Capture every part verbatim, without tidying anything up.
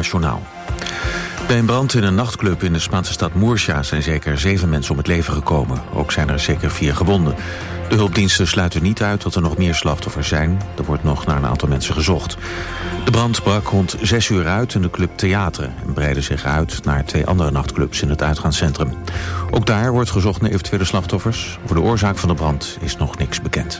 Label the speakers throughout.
Speaker 1: N O S Journaal. Bij een brand in een nachtclub in de Spaanse stad Murcia zijn zeker zeven mensen om het leven gekomen. Ook zijn er zeker vier gewonden. De hulpdiensten sluiten niet uit dat er nog meer slachtoffers zijn. Er wordt nog naar een aantal mensen gezocht. De brand brak rond zes uur uit in de club Theater en breidde zich uit naar twee andere nachtclubs in het uitgaanscentrum. Ook daar wordt gezocht naar eventuele slachtoffers. Over de oorzaak van de brand is nog niks bekend.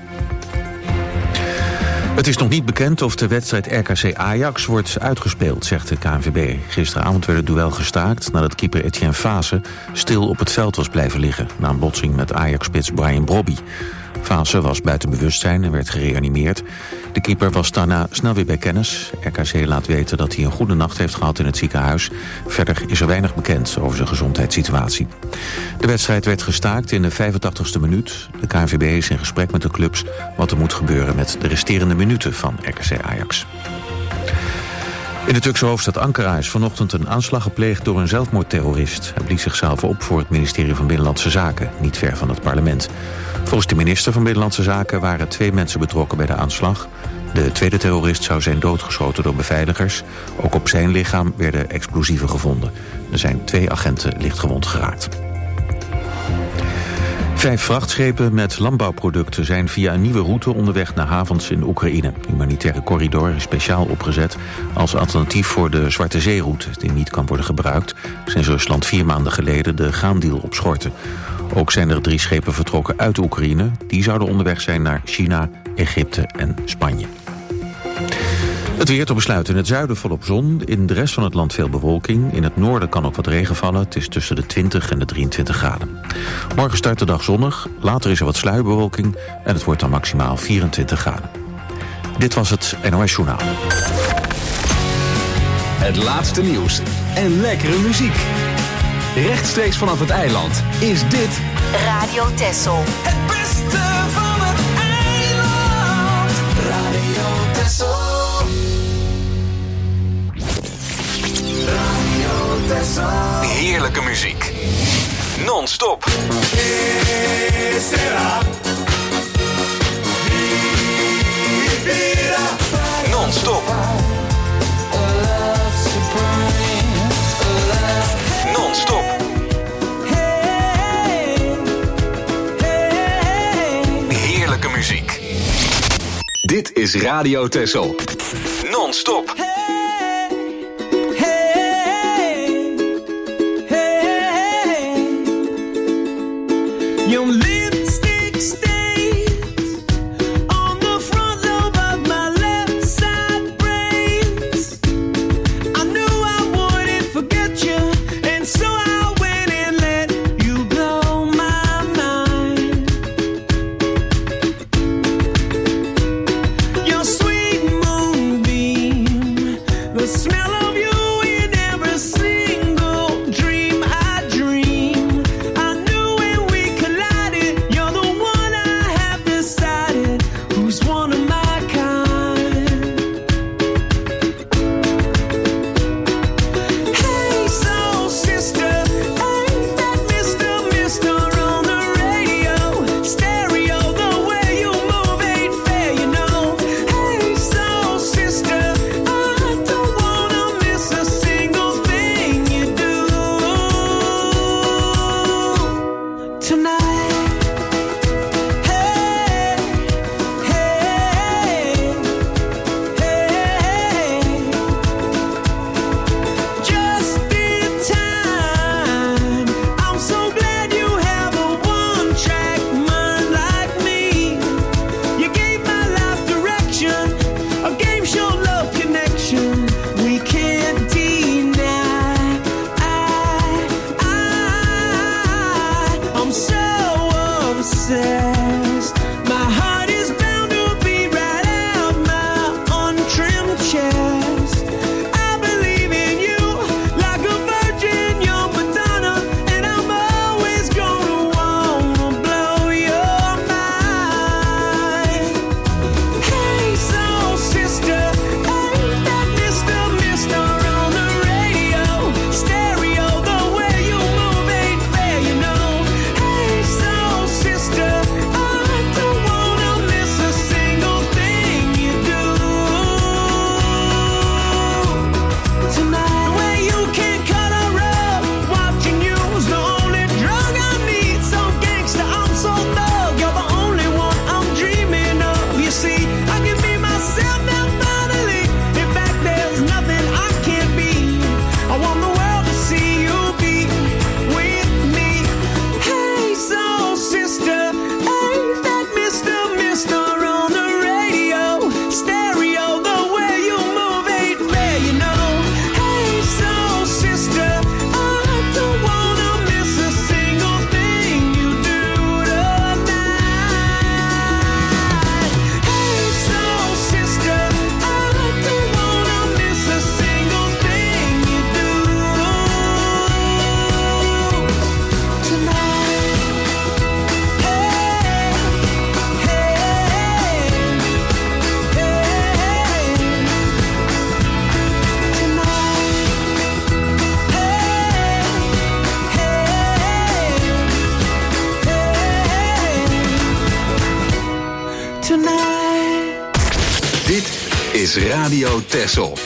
Speaker 1: Het is nog niet bekend of de wedstrijd R K C Ajax wordt uitgespeeld, zegt de K N V B. Gisteravond werd het duel gestaakt nadat keeper Etienne Fase stil op het veld was blijven liggen na een botsing met Ajax-spits Brian Brobby. Fase was buiten bewustzijn en werd gereanimeerd. De keeper was daarna snel weer bij kennis. R K C laat weten dat hij een goede nacht heeft gehad in het ziekenhuis. Verder is er weinig bekend over zijn gezondheidssituatie. De wedstrijd werd gestaakt in de vijfentachtigste minuut. De K N V B is in gesprek met de clubs wat er moet gebeuren met de resterende minuten van R K C Ajax. In de Turkse hoofdstad Ankara is vanochtend een aanslag gepleegd door een zelfmoordterrorist. Hij blies zichzelf op voor het ministerie van Binnenlandse Zaken, niet ver van het parlement. Volgens de minister van Binnenlandse Zaken waren twee mensen betrokken bij de aanslag. De tweede terrorist zou zijn doodgeschoten door beveiligers. Ook op zijn lichaam werden explosieven gevonden. Er zijn twee agenten lichtgewond geraakt. Vijf vrachtschepen met landbouwproducten zijn via een nieuwe route onderweg naar havens in Oekraïne. De humanitaire corridor is speciaal opgezet als alternatief voor de Zwarte Zeeroute, die niet kan worden gebruikt sinds Rusland vier maanden geleden de graandeal opschortte. Ook zijn er drie schepen vertrokken uit Oekraïne. Die zouden onderweg zijn naar China, Egypte en Spanje. Het weer te besluiten. In het zuiden volop zon. In de rest van het land veel bewolking. In het noorden kan ook wat regen vallen. Het is tussen de twintig en de drieëntwintig graden. Morgen start de dag zonnig. Later is er wat sluierbewolking. En het wordt dan maximaal vierentwintig graden. Dit was het N O S Journaal.
Speaker 2: Het laatste nieuws en lekkere muziek. Rechtstreeks vanaf het eiland is dit
Speaker 3: Radio Texel.
Speaker 4: Het beste van het eiland. Radio Texel. Radio Texel.
Speaker 2: heerlijke muziek. Non-stop. Non-stop. Non-stop. Heerlijke muziek. Dit is Radio Texel. Non-stop.
Speaker 4: Your lipstick stains on the front lobe of my left side brains. I knew I wouldn't forget you, and so I went and let you blow my mind. Your sweet moonbeam, the smell of you in every single dream I dream. I knew when we collided, you're the one I have decided who's one of my kind. Hey, soul sister, ain't that Mister Mister on the radio? Stereo, the way you move ain't fair, you know. Hey, soul sister, I don't wanna
Speaker 2: is Radio Texel.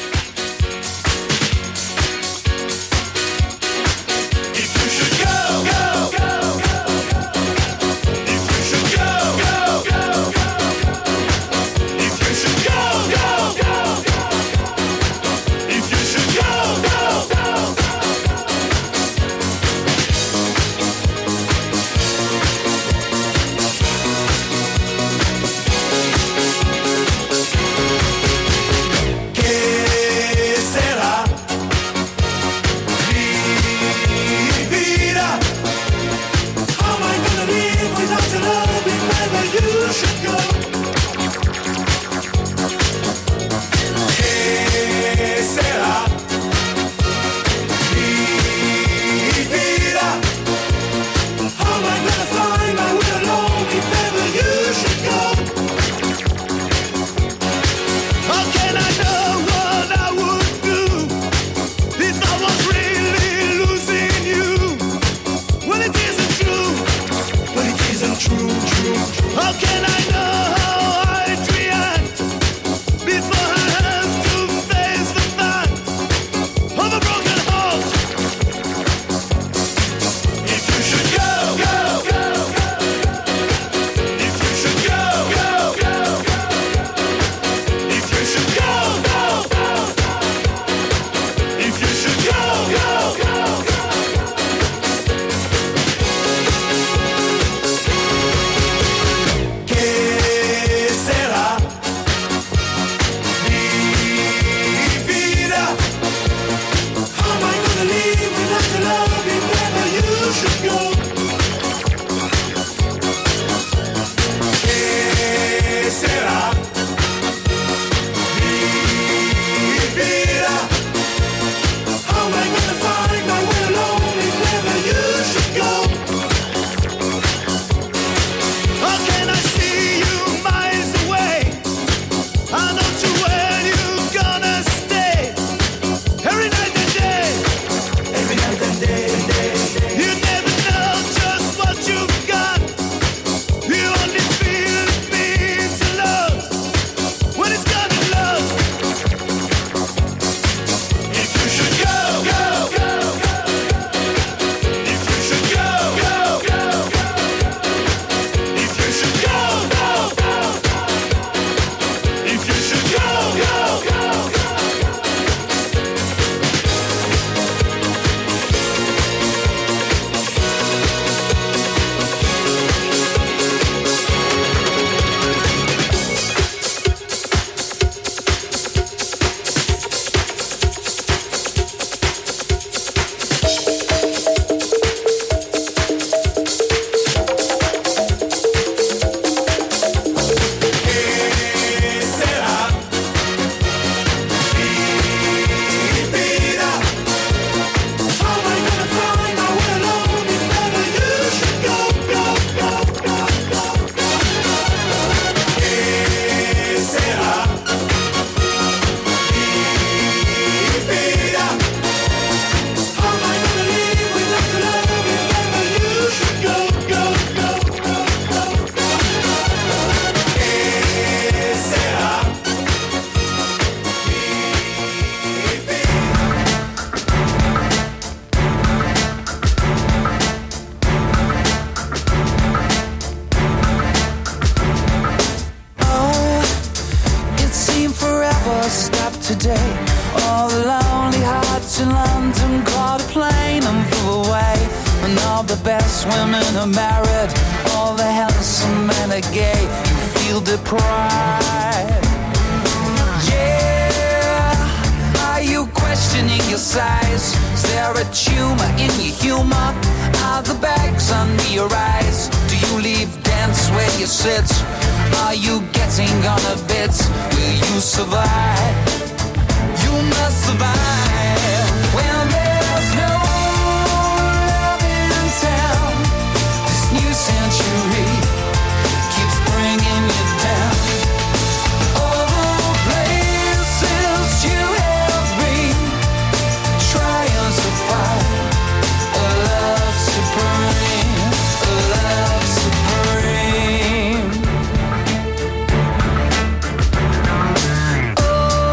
Speaker 3: Oh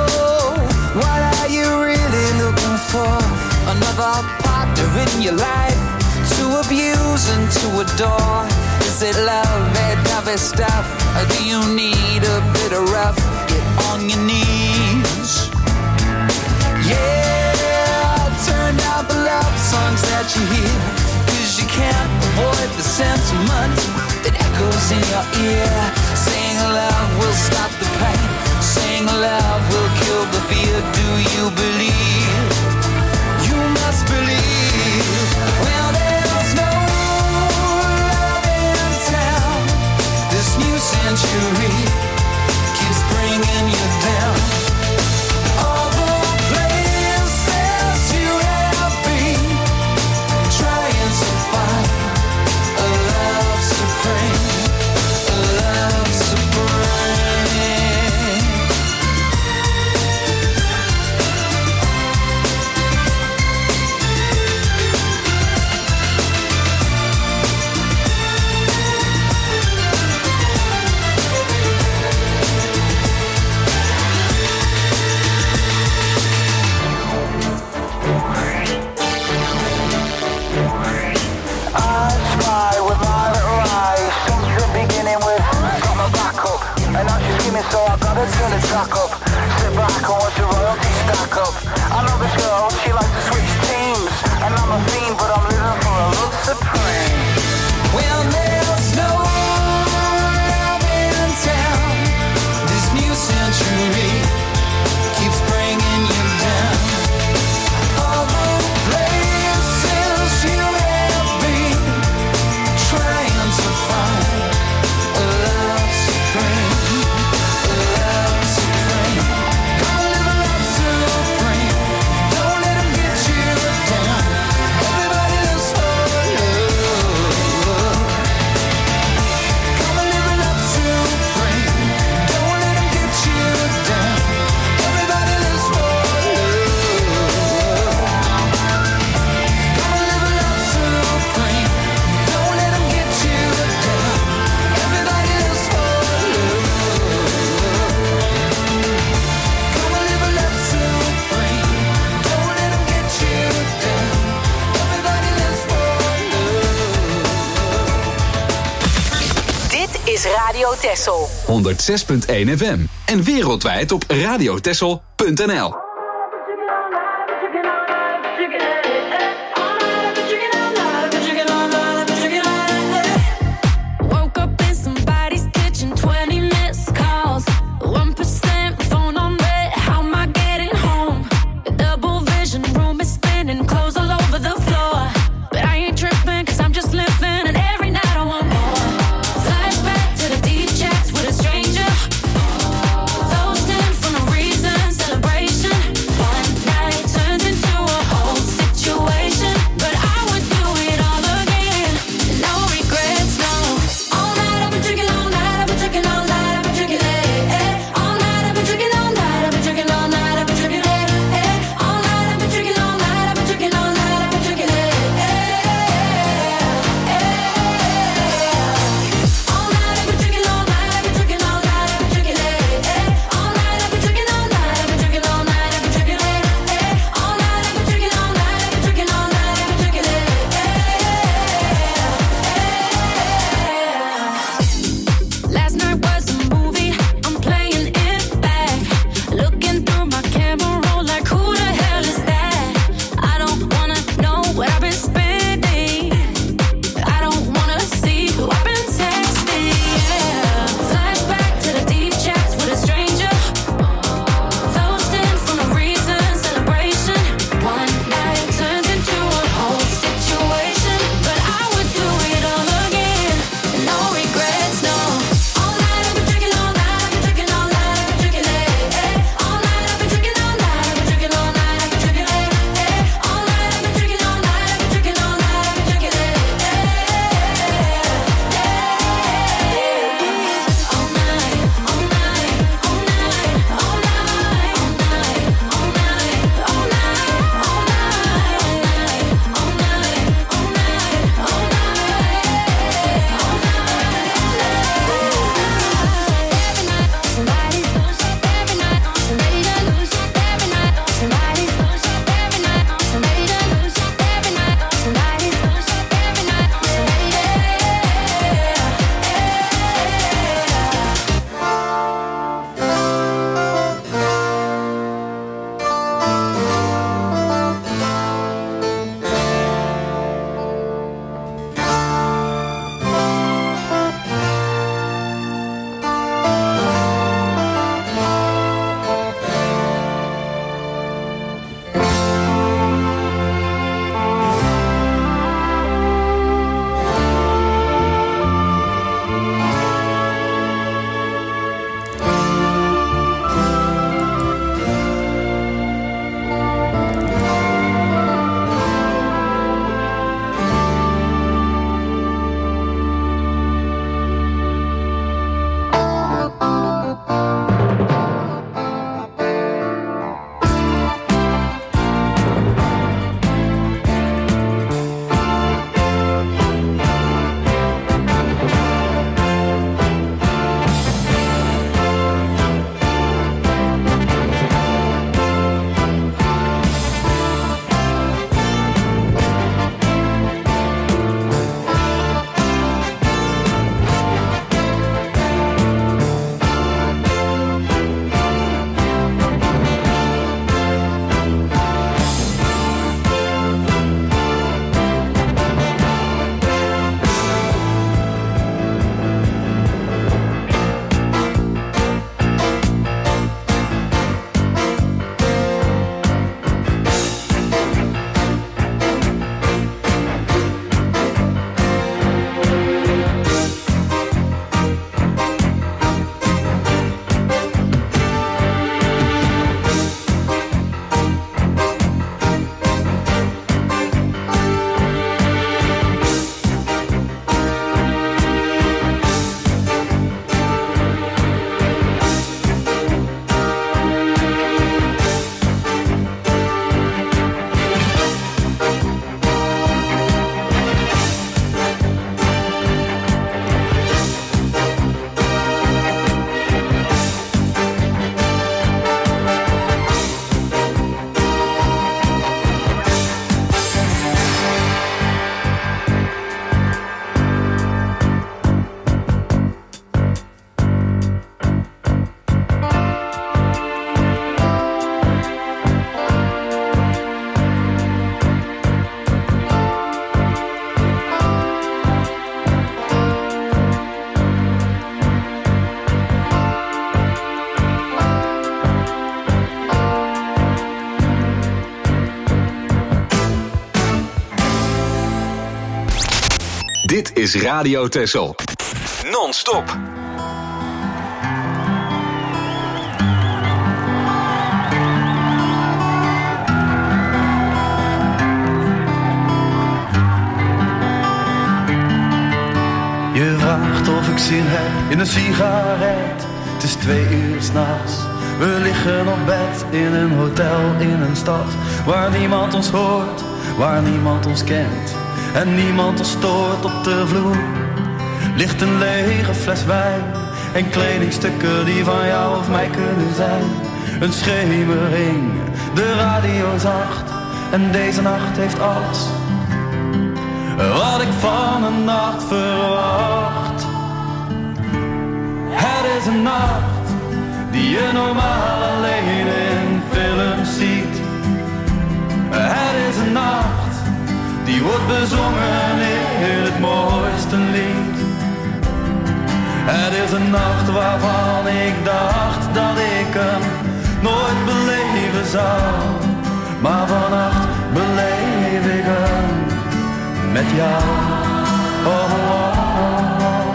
Speaker 3: clever partner in your life to abuse and to adore? Is it love, red dovey stuff, or do you need a bit of rough? Get on your knees. Yeah, turn down the love songs that you hear, 'cause you can't avoid the sentiment that echoes in your ear. Saying love will stop the pain, saying love will kill the fear. Do you believe? You must believe. Well, there's no love in town. This new century keeps bringing you down. All the places you have been, trying to find a love supreme, a love supreme. So I gotta turn the track up, sit back and watch the royalty stack up. I know this girl, she likes to switch teams, and I'm a fiend, but I'm living for a love supreme. Well, there's no love in town. This new century keeps bringing you down. All the places you have been, trying to find a love supreme.
Speaker 5: Is Radio Texel
Speaker 2: honderdzes punt één F M en wereldwijd op radiotexel punt n l.
Speaker 6: Celebration.
Speaker 2: Dit is Radio Texel. Non-stop.
Speaker 6: Je vraagt of ik zin heb in een sigaret. Het is twee uur 's nachts. We liggen op bed in een hotel in een stad waar niemand ons hoort, waar niemand ons kent en niemand ons stoort. Op de vloer ligt een lege fles wijn en kledingstukken die van jou of mij kunnen zijn. Een schemering, de radio zacht en deze nacht heeft alles wat ik van een nacht verwacht. Het is een nacht die je normaal alleen in films ziet. Het is een nacht die wordt bezongen in het mooiste lied. Het is een nacht waarvan ik dacht dat ik hem nooit beleven zou. Maar vannacht beleef ik hem met jou. Oh, oh, oh.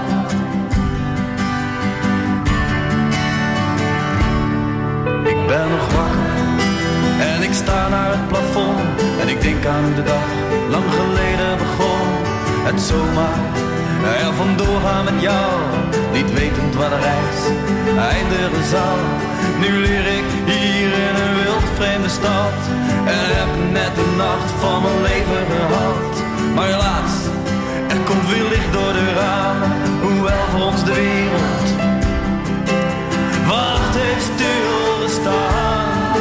Speaker 6: Ik ben nog wakker en ik sta naar het plafond en ik denk aan hoe de dag lang geleden begon. Het zomaar er vandoor gaan met jou, niet wetend waar de reis eindigen zal. Nu leer ik hier in een wild vreemde stad en heb net de nacht van mijn leven gehad. Maar helaas, er komt weer licht door de ramen, hoewel voor ons de wereld wacht heeft stilgestaan.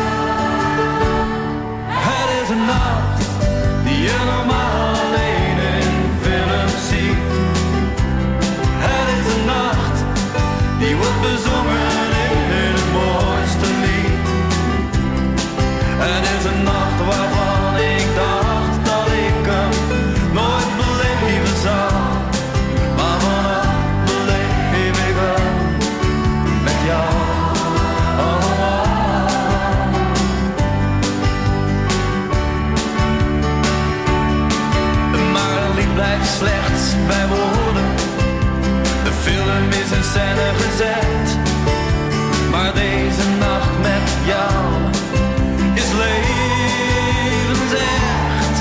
Speaker 6: Het is een nacht die je normaal alleen in films ziet. Het is een nacht die wordt bezongen in het mooiste lied. Het is een nacht waarvan ik dacht dat ik hem nooit beleven zou. Maar vannacht beleef ik hem met jou. Oh, oh, oh. Maar een lied blijft slechts bij woorden. De film is in scène gezet. Maar deze nacht met jou is levensecht.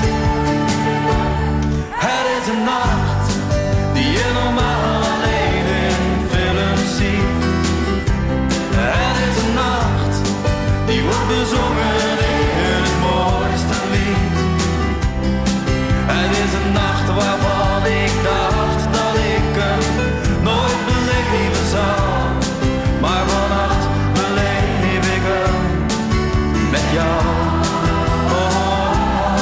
Speaker 6: Het is een nacht die je normaal alleen in films ziet. Het is een nacht die wordt bezongen in het mooiste lied. Het is een nacht waarvan ik dacht dat ik hem nooit beleven zou. Maar vannacht beleef ik hem met jou. Oh, oh, oh.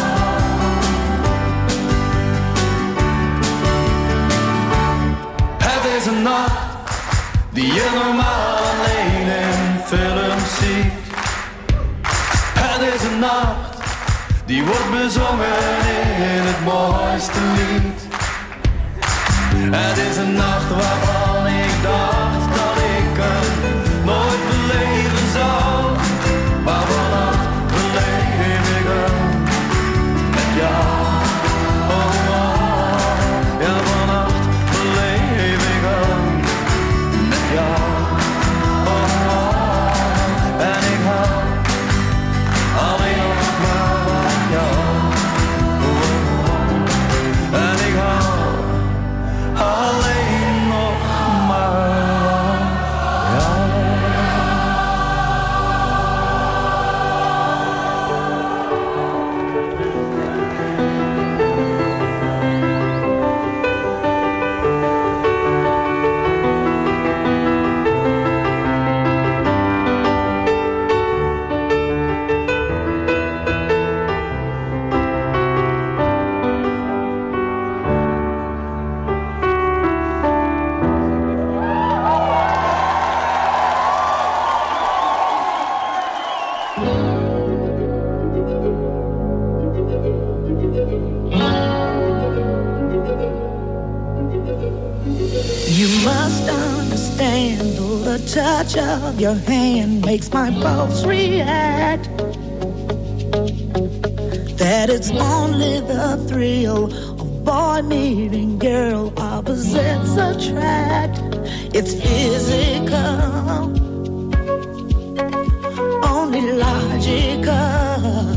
Speaker 6: Het is een nacht die je normaal alleen in films ziet. Het is een nacht die wordt bezongen in het mooiste lied. Het is een nacht waarvan ik dacht dat ik hem nooit beleven zou. Maar vannacht beleef ik hem met jou. Oh, oh, oh. Ja, vannacht beleef ik hem met jou. Oh, oh, oh. En ik hou alleen nog maar van jou. Oh, oh, oh. En ik hou alleen nog maar van jou.
Speaker 7: You must understand, though the touch of your hand makes my pulse react, that it's only the thrill of boy meeting girl, opposites attract. It's physical, only logical.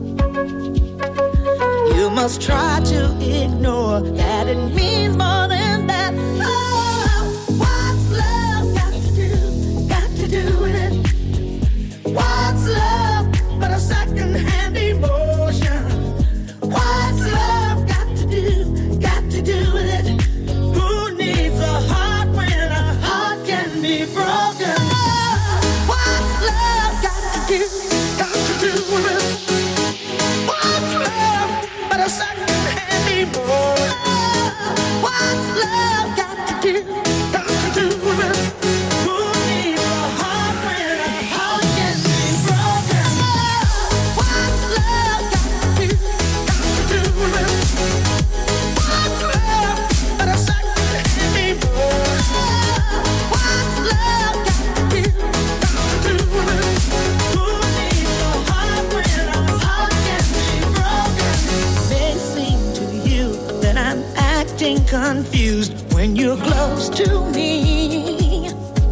Speaker 7: You must try to ignore that it means more than that. Oh, what's love got to do, got to do with it? What's love but a second-hand emotion? What's love got to do, got to do with it? Who needs a heart when a heart can be broken? Oh, what's love got to do, got to do with it? What's love but a second-hand emotion? Oh, what's love got to do, got to do with it? Who needs a heart when a heart can be broken? Oh, what's love got to do, got to do with it? What's love but a second-hand emotion? Oh, what's love got to do, got to do with it? Who needs a heart when a heart can be broken? It may seem to you that I'm acting confused when you're close to me.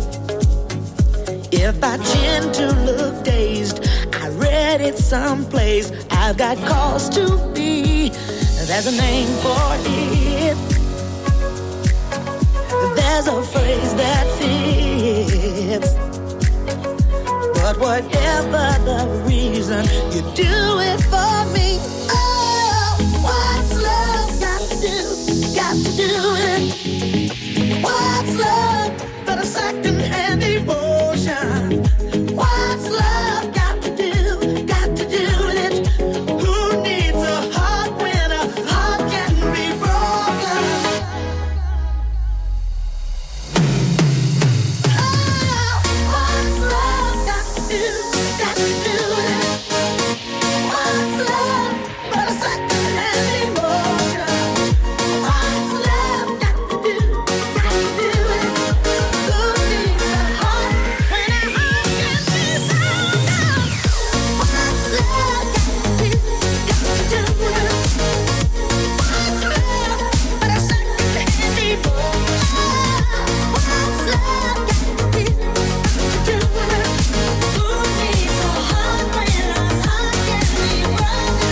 Speaker 7: If I tend to look dazed, I read it someplace. I've got cause to be. There's a name for it. There's a phrase that fits. But whatever the reason, you do it for me. Oh, what's love got to do, got to do it? What's love but a second-hand emotion? What's love got to do, got to do with it? Who needs a heart when a heart can be broken? Oh, what's love got to do, got to do with it? What's love but a second-hand emotion? What's love got to do, got to do with it? Who needs a heart when a heart can be broken? What's love got to do, got to do with it? What's love but a second-hand emotion? What's love got to do, got to do with it? Who needs a heart when a heart can be broken?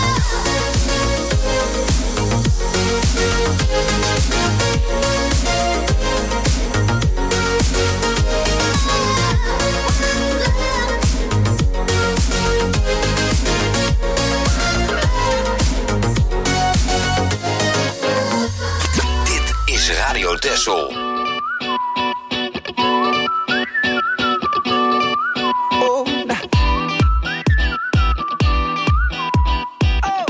Speaker 2: Dit is Radio Texel.
Speaker 3: Oh, nah. Oh.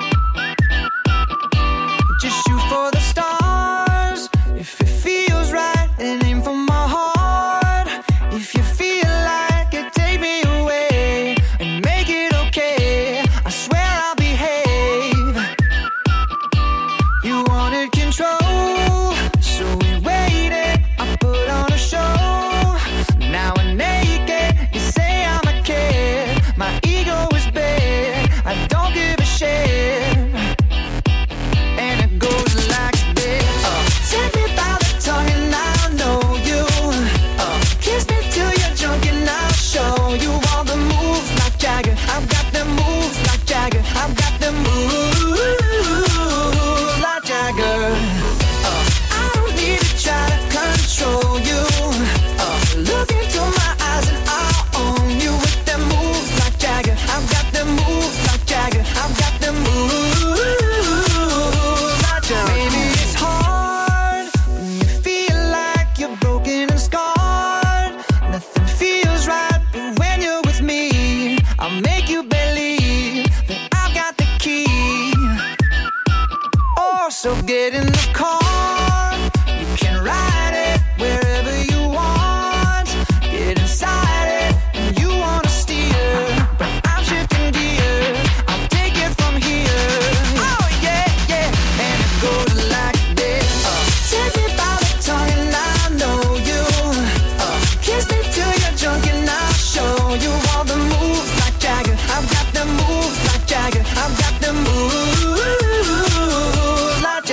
Speaker 3: Just shoot for the stars if it feels right, and aim for my heart. If you feel like it, take me away and make it okay. I swear I'll behave. You wanted control, so we waited. I put on a show. Now I'm naked. You say I'm a kid. My ego is big. I don't give a shit. And it goes like this. Uh, take me by the tongue and I'll know you. Uh, kiss me till you're drunk and I'll show you all the moves like Jagger. I've got the moves like Jagger. I've got the moves like Jagger. Uh, I don't need to try to control you. Uh, look into my eyes and I'll own you with them moves like Jagger. I've got them moves like Jagger. I've got them moves like Jagger. Maybe it's hard when you feel like you're broken and scarred. Nothing feels right, but when you're with me, I'll make you believe that I've got the key. Oh, so get in the car. You can ride it wherever you want. Get inside it and you wanna steer, but I'm shifting gears. I'll take it from here. Oh yeah, yeah. And it goes like this. Uh, take me by the tongue and I know you. Uh, kiss me till you're drunk and I'll show you all the moves like Jagger. I've got the moves like Jagger. I've got the moves like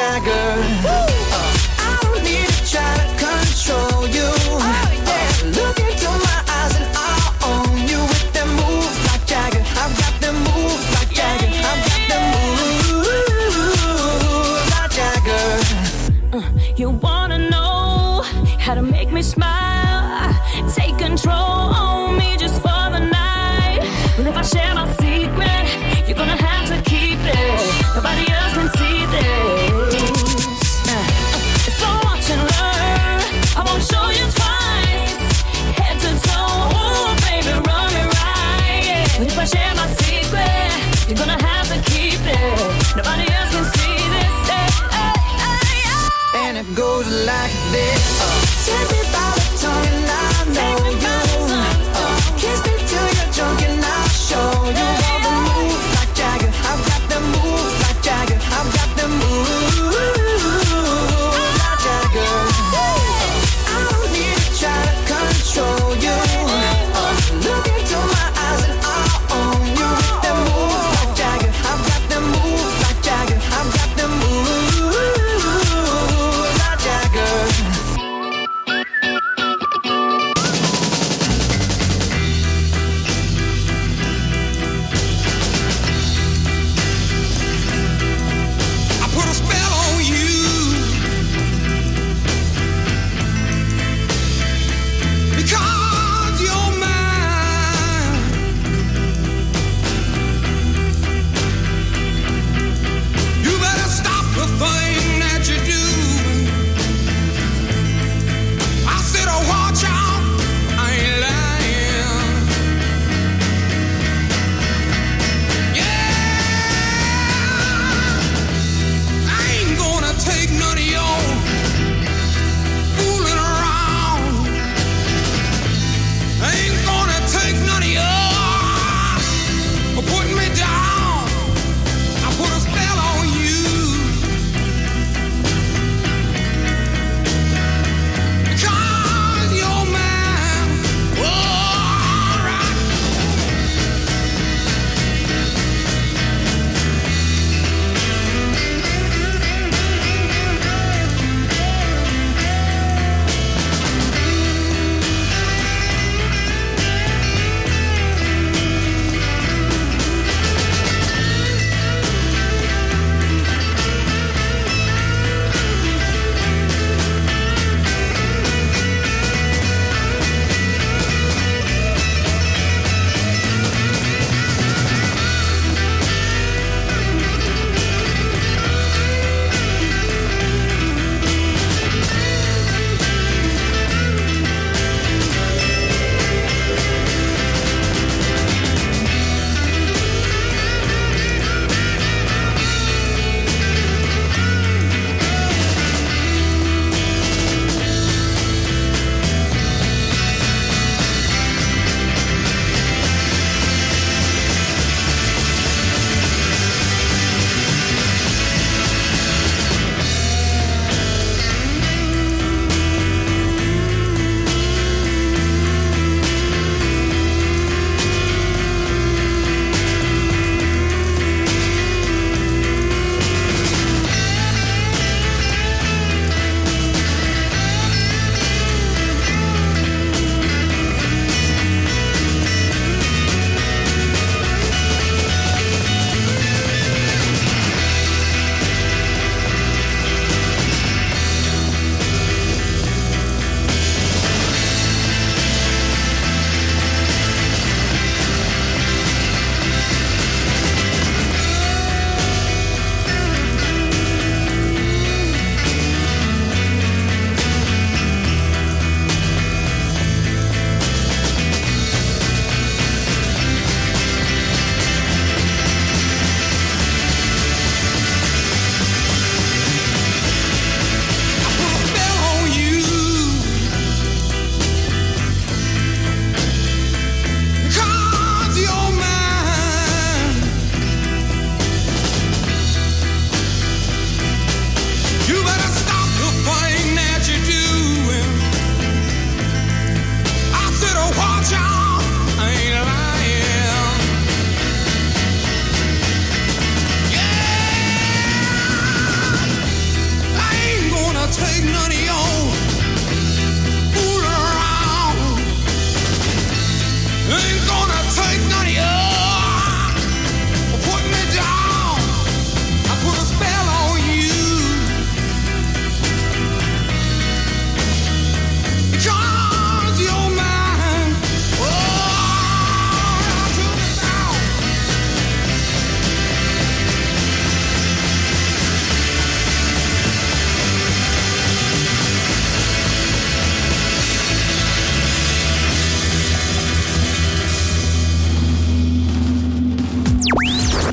Speaker 8: You wanna know how to make me smile, take control on me just for the night. But if I share my secret, you're gonna have to keep it. Nobody else can see this. uh, So watch and learn, I won't show you twice. Head to toe, ooh, baby, run it right, yeah. But if I share my secret, you're gonna have to keep it. Nobody else can see this. Hey, hey, hey, hey.
Speaker 3: And it goes like this. uh, Take me by the tongue and I know you. uh, Kiss me till you're drunk and I'll show you all the moves like Jagger. I've got the moves like Jagger. I've got the moves like Jagger. uh, I don't need to try to control you. uh, Look into my eyes and I'll own you. With the moves like Jagger. I've got the moves like Jagger. I've got the moves like Jagger.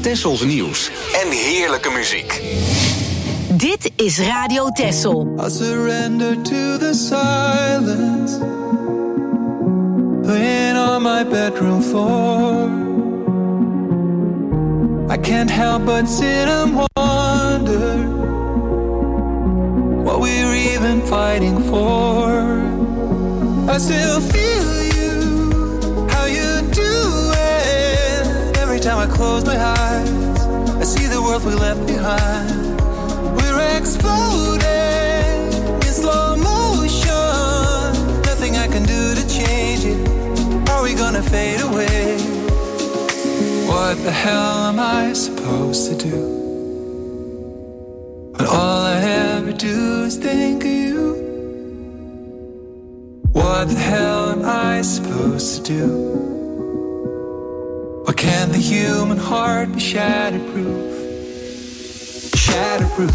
Speaker 2: Tessels nieuws en heerlijke muziek.
Speaker 5: Dit is Radio Tessel.
Speaker 6: I surrender to the silence, laying on my bedroom floor. I can't help but sit and wonder what we're even fighting for. I still feel you, how you do it. Every time I close my eyes, I see the world we left behind. We're exploding in slow motion. Nothing I can do to change it. Are we gonna fade away? What the hell am I supposed to do when all I ever do is think of you? What the hell am I supposed to do? Why can't the human heart be shatterproof? Shatterproof.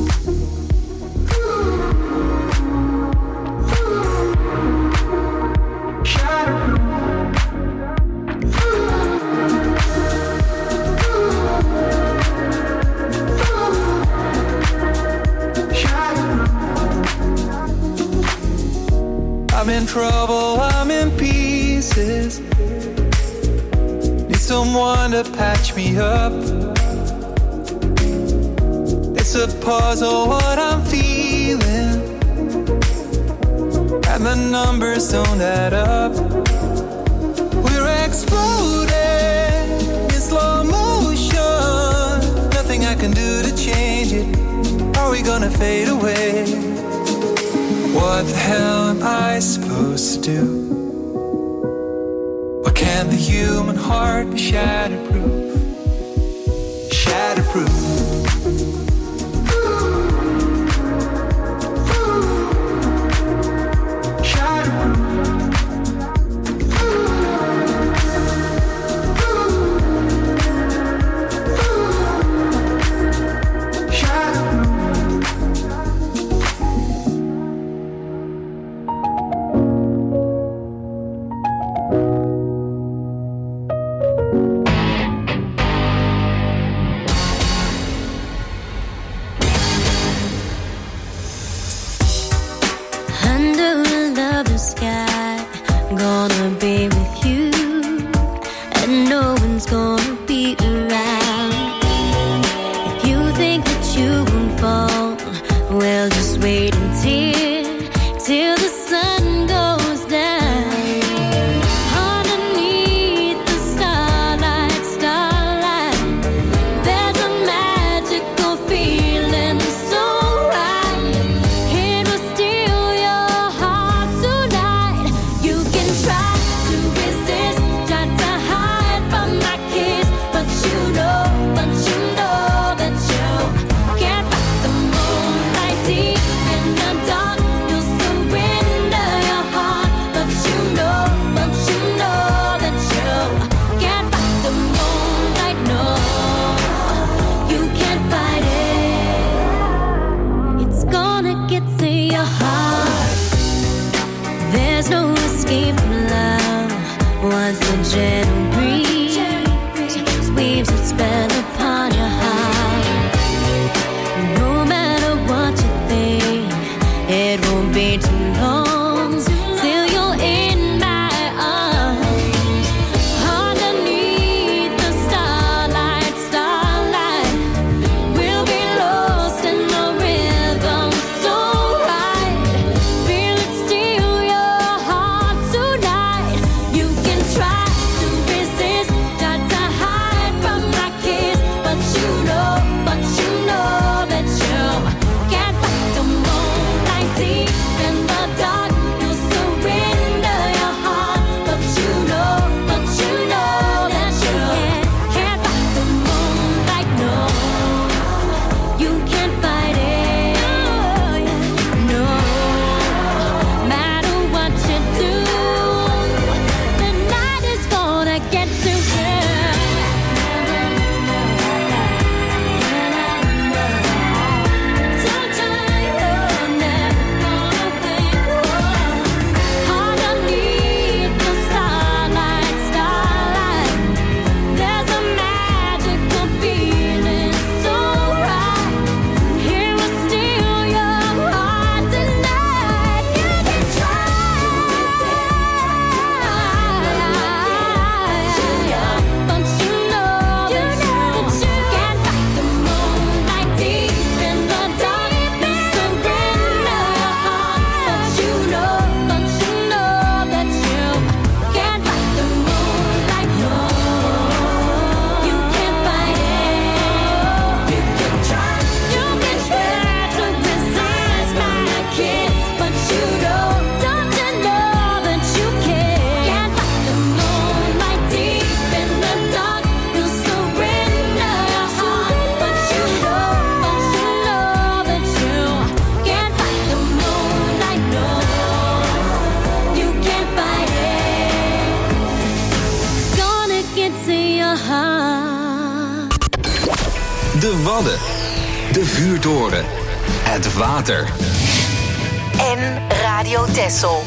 Speaker 6: I'm in trouble, I'm in pieces. Need someone to patch me up. It's a puzzle what I'm feeling, and the numbers don't add up. We're exploding in slow motion. Nothing I can do to change it. Are we gonna fade away? What the hell am I supposed to do? Why can't the human heart be shatterproof? Shatterproof.
Speaker 2: Wadden, de vuurtoren, het water.
Speaker 5: En Radio Texel.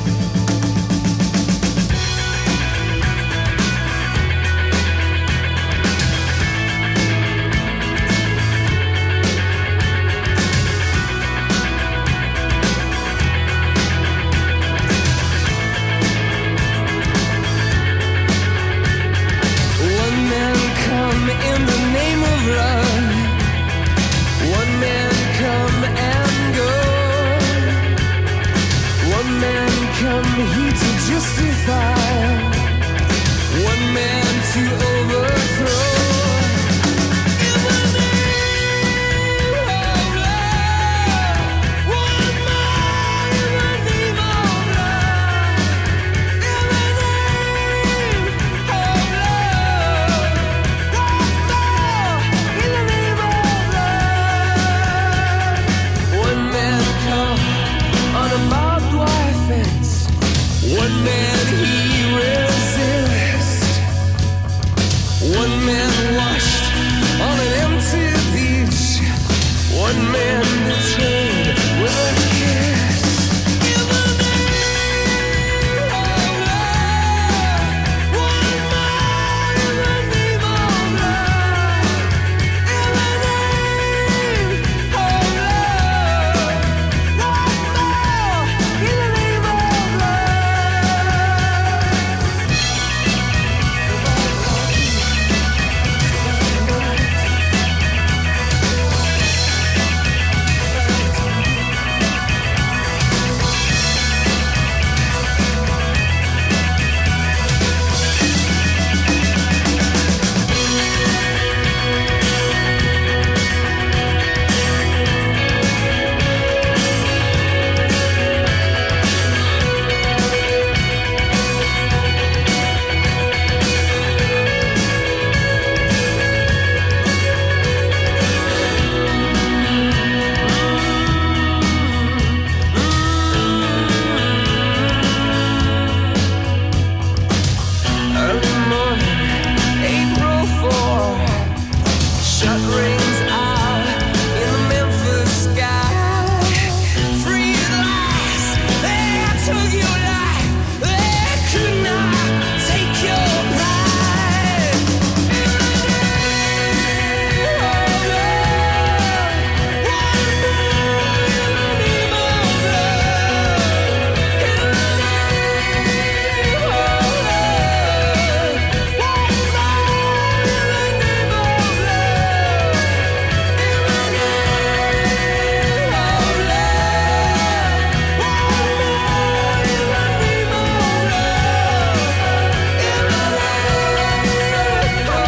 Speaker 4: In the name of love, one man come and go, one man come here to justify, one man to overthrow. In the name of love, one man in the name of love, in the name of love. In the name of love, one man come on a barbed wire fence, one man he resists, one man washed on an empty beach, one man betrayed with a kiss. In the name of love, one man in the name of love. In the name of love, one more. In the name of early morning, April fourth, shut rings out in the Memphis sky. Free at last, they took your life, they could not take your pride. In the name of love, one more. In the name of love, in the name of love, one more. In the name of love, in the name of love, one more. In the name of love, in the name of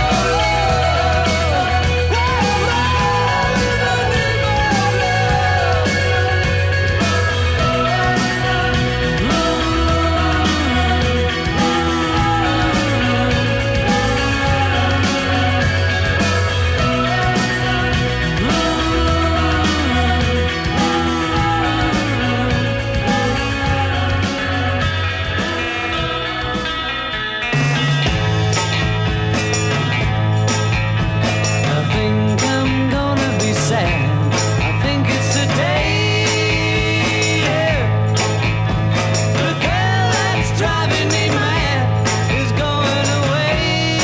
Speaker 4: I think I'm gonna be sad. I think it's today. Yeah. The girl that's driving me mad is going away.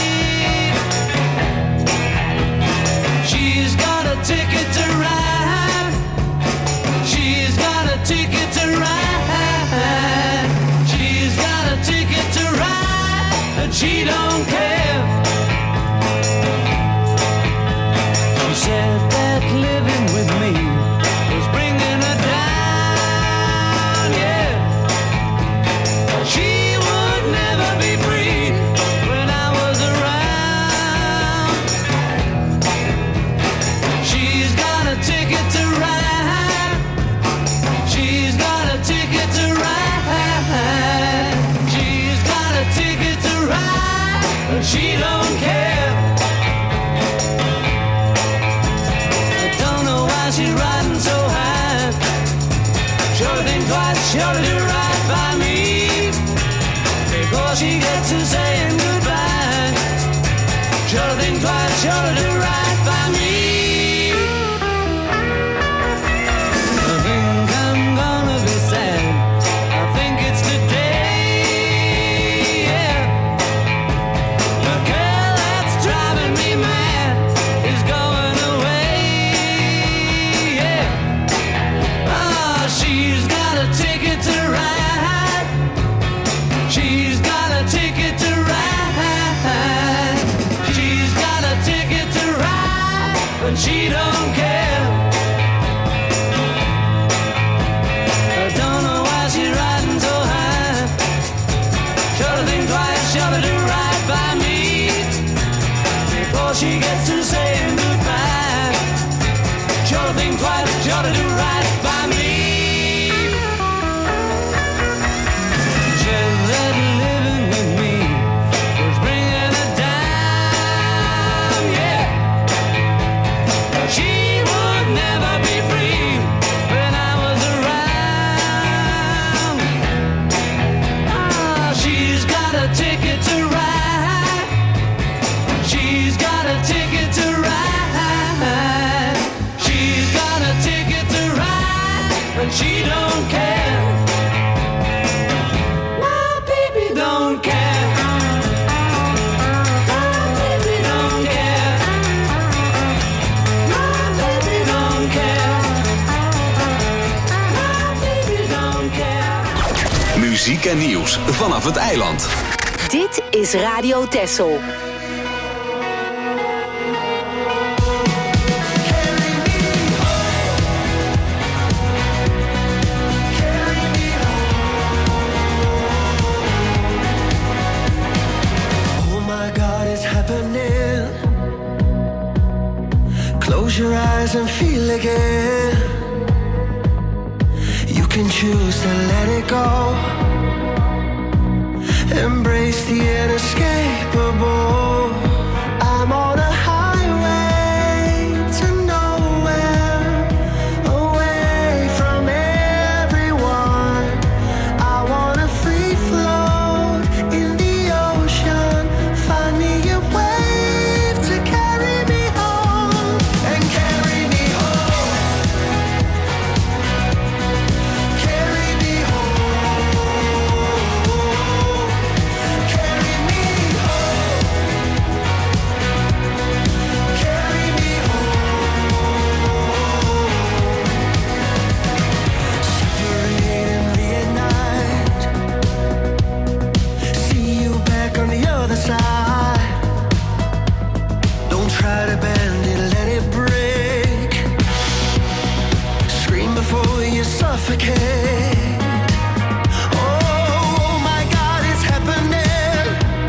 Speaker 4: She's got a ticket to ride. She's got a ticket to ride. She's got a ticket to ride, and she don't care. She said that living with me was bringing her down, yeah. She would never be free when I was around. She's got a ticket to ride. She's got a ticket to ride. She's got a ticket to ride, but she don't care. I don't know
Speaker 6: she don't care. I don't know why she's riding so high. Sure to think twice, sure to do right by me before she gets to saying goodbye. Sure to think twice, sure to do right by me. Just that living with me was bringing her down, yeah. She would never be free when I was around. Ah, she's got a ticket to ride. She's got a ticket to ride. She's got a ticket to ride, but she don't care. My baby don't care. My baby don't care. My baby don't care. My baby don't care.
Speaker 2: Muziek en nieuws vanaf het eiland.
Speaker 5: Dit is Radio Texel.
Speaker 4: Oh my God, it's happening. Close your eyes and feel again. You can choose to let it go. Embrace the inescapable. I'm on a highway to nowhere, away from everyone. I wanna free float in the ocean. Find me a wave to carry me home and carry me home. Carry me home. Carry me home. Carry me home. Separate and reunite. See you back on the other side. Don't try to bend it, let it break. Scream before you suffocate. Oh my God, it's happening.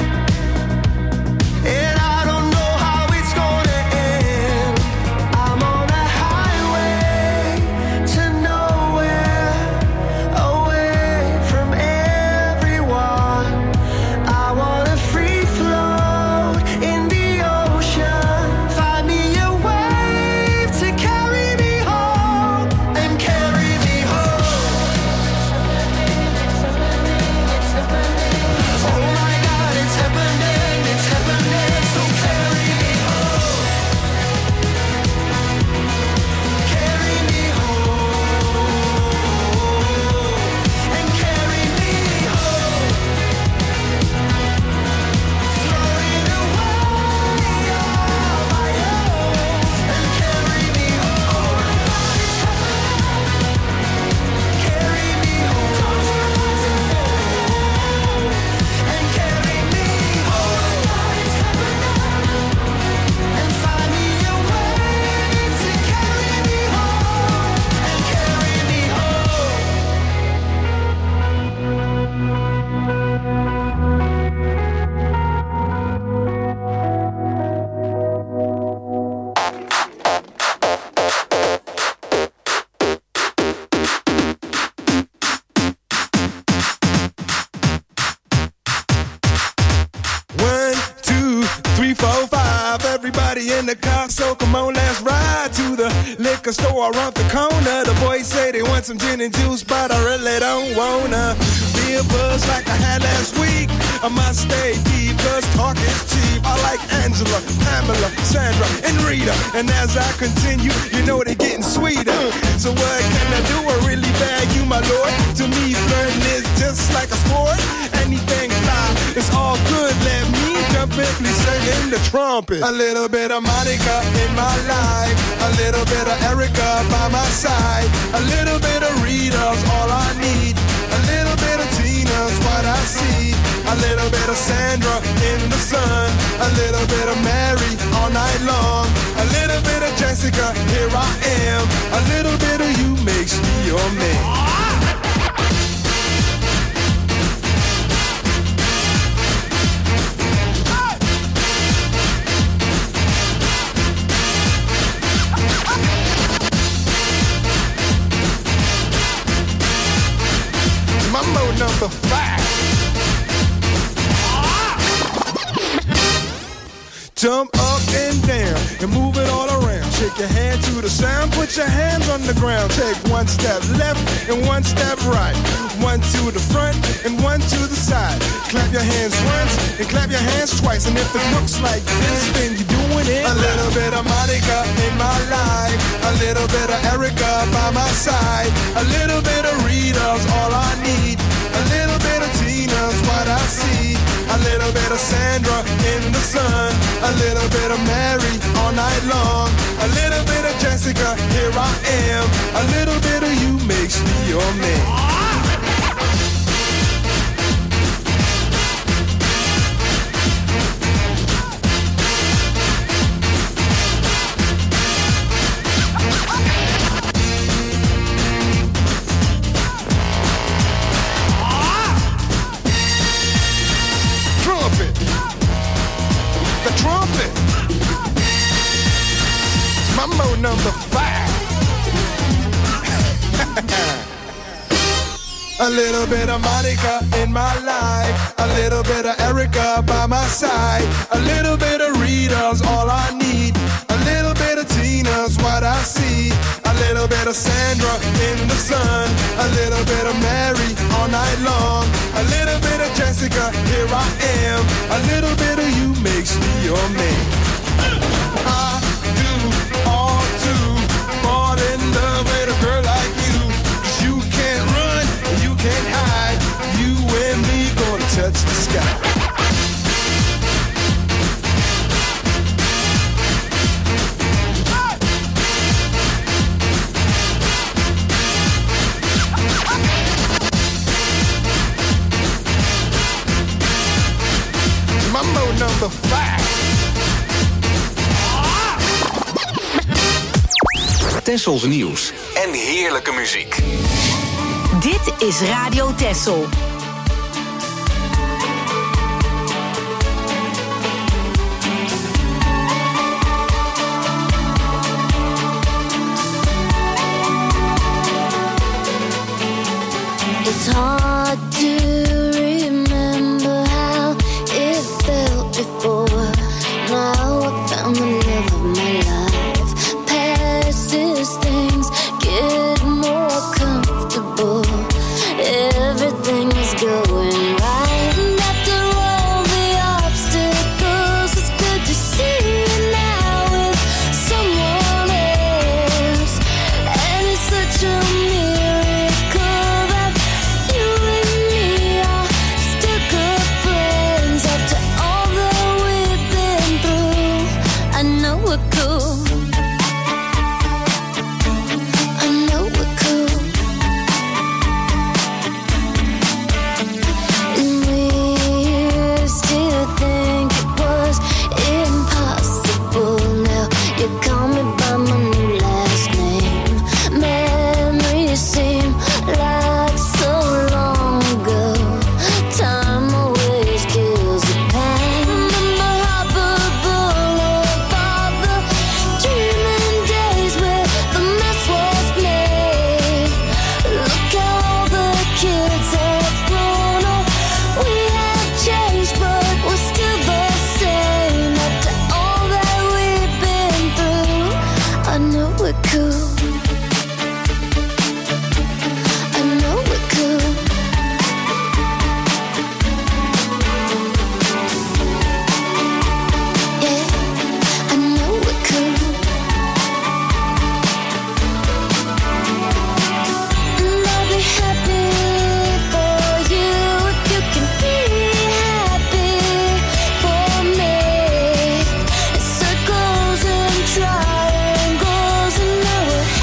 Speaker 4: And I don't know how it's gonna end. I'm on a highway to nowhere, away from everyone. I wanna free float in the ocean. Find me a wave to carry me home and carry me home. Oh my God, it's happening, it's happening. So carry me home. Carry me home. And carry me home. Floating away on my own. And carry me home. Carry me home. And carry me home. And find me a wave to carry me home. And carry me home.
Speaker 9: One, two, three, four, five. Everybody in the car, so come on, let's ride to the liquor store around the corner. The boys say they want some gin and juice, but I really don't wanna be a buzz like I had last week. I must stay deep, cause talk is cheap. I like Angela, Pamela, Sandra, and Rita. And as I continue, you know they're getting sweeter. So what can I do? I really bag you, my lord. To me, flirting is just like a sport. Anything fly, it's all good. Let me jump in, please sing in the trumpet. A little bit of Monica in my life, a little bit of Erica by my side, a little bit of Rita's all I need, a little bit of Tina's what I see, a little bit of Sandra in the sun, a little bit of Mary all night long, a little bit of Jessica, here I am. A little bit of you makes me your man. Mambo number five. Jump up and down and move it all around. Shake your hand to the sound, put your hands on the ground. Take one step left and one step right. One to the front and one to the side. Clap your hands once and clap your hands twice. And if it looks like this, then you're doing it. A little bit of Monica in my life. A little bit of Erica by my side. A little bit of Rita's all I need. A little bit of Tina's what I see. A little bit of Sandra in the sun. A little bit of Mary all night long. A little bit of Jessica, here I am. A little bit of you makes me your man. Mambo number five. A little bit of Monica in my life. A little bit of Erica by my side. A little bit of Rita's all I need. A little bit of Tina's what I see. A little bit of Sandra in the sun. A little bit of Mary all night long. A little bit of Jessica, here I am. A little bit of you makes me your man. I do all to fall in love with a girl like you. 'Cause you can't run, you can't hide. You and me gonna touch the sky. Mambo number five.
Speaker 2: Tessels nieuws en heerlijke muziek.
Speaker 5: Dit is Radio Tessel.
Speaker 10: It's hard to remember how it felt before. Now I found the love of my life. Past is things get more comfortable. Everything is going right. And after all the obstacles, it's good to see you now with someone else. And it's such a miracle that you and me are still good friends. After all that we've been through, I know we're cool. I know we're cool. And we used to think it was impossible. Now you call me by my new last name. Memories seem like so long ago. Time always kills the pain. Remember Harper Boulevard, the dreaming days where the mess was made. Look how all the kids have grown up. We have changed, but we're still the same. After all that we've been through, I know we're cool. I know we're cool. Yeah, I know we're cool. And I'll be happy for you if you can be happy for me. It circles and triangles, and now we're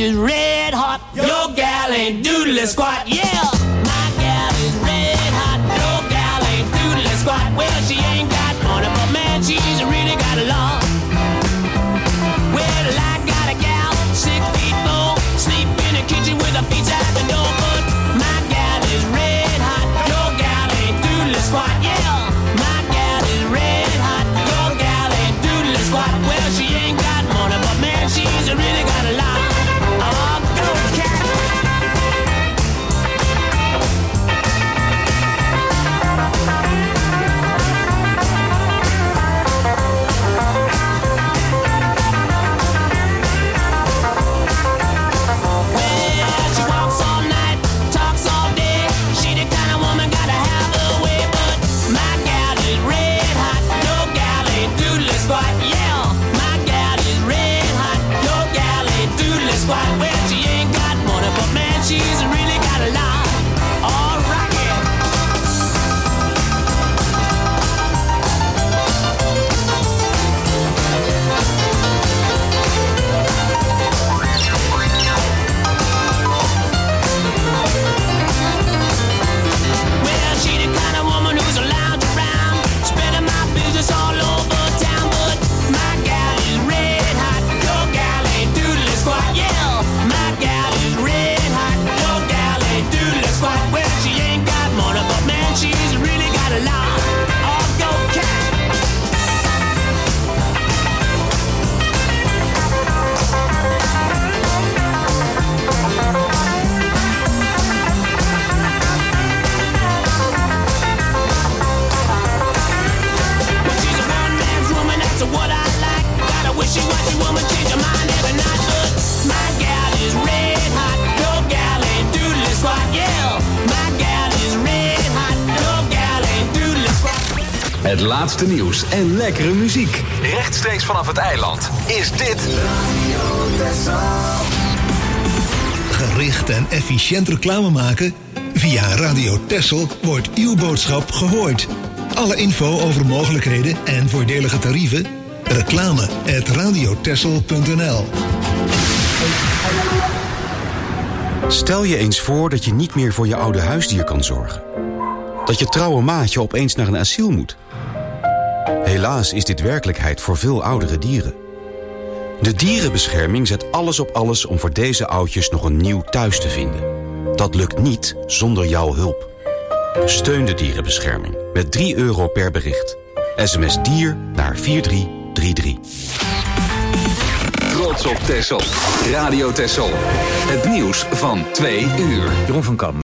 Speaker 4: is red hot. Your gal ain't doodly squat. Yeah, my gal is red hot. Your gal ain't doodly squat. Well, she ain't got money, but man, she's really got a lot. Well, I got a gal, six feet four, sleep in the kitchen with her feet out the door. But my gal is red hot. Your gal ain't doodly squat. Yeah, my gal is red hot. Your gal ain't doodly squat. Well, she ain't got money, but man, she's really got a lot. Oh, go cat. She's really got a lot. All right, yeah. Well, she the kind of woman who's a lounge around, spending my business all over town. But my gal is red hot. Your gal ain't doodly squat. Yeah, my gal is red. Well, she ain't got money, but man, she's really got a lot. Oh, go cat. Well, she's a one-man's woman, that's what I like. Got a wishy-washy woman, change her mind every night. But my gal is red hot. Your gal ain't doodly squat, yeah.
Speaker 2: Het laatste nieuws en lekkere muziek. Rechtstreeks vanaf het eiland is dit
Speaker 11: Gericht en efficiënt reclame maken? Via Radio Texel wordt uw boodschap gehoord. Alle info over mogelijkheden en voordelige tarieven? Reclame at radiotexel punt n l.
Speaker 12: Stel je eens voor dat je niet meer voor je oude huisdier kan zorgen. Dat je trouwe maatje opeens naar een asiel moet. Helaas is dit werkelijkheid voor veel oudere dieren. De dierenbescherming zet alles op alles om voor deze oudjes nog een nieuw thuis te vinden. Dat lukt niet zonder jouw hulp. Steun de dierenbescherming met drie euro per bericht. S M S dier naar vier drie drie drie.
Speaker 2: Trots op Texel. Radio Texel. Het nieuws van twee uur.
Speaker 1: Jeroen van Kam.